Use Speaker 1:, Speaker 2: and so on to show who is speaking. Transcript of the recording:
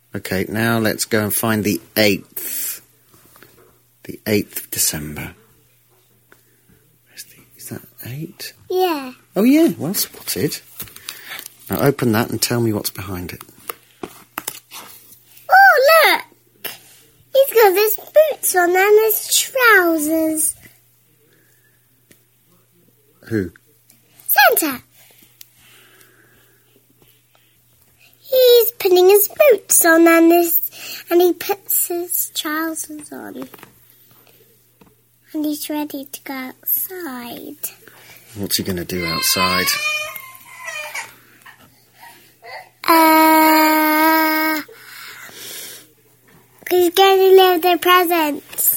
Speaker 1: Okay, now let's go and find the 8th. The 8th of December. Is that 8?
Speaker 2: Yeah.
Speaker 1: Oh, yeah, well spotted. Now open that and tell me what's behind it.
Speaker 2: Oh, look! He's got his boots on and his trousers.
Speaker 1: Who?
Speaker 2: Santa. He's putting his boots on and he puts his trousers on. And he's ready to go outside.
Speaker 1: What's he going to do outside?
Speaker 2: He's going to leave the presents.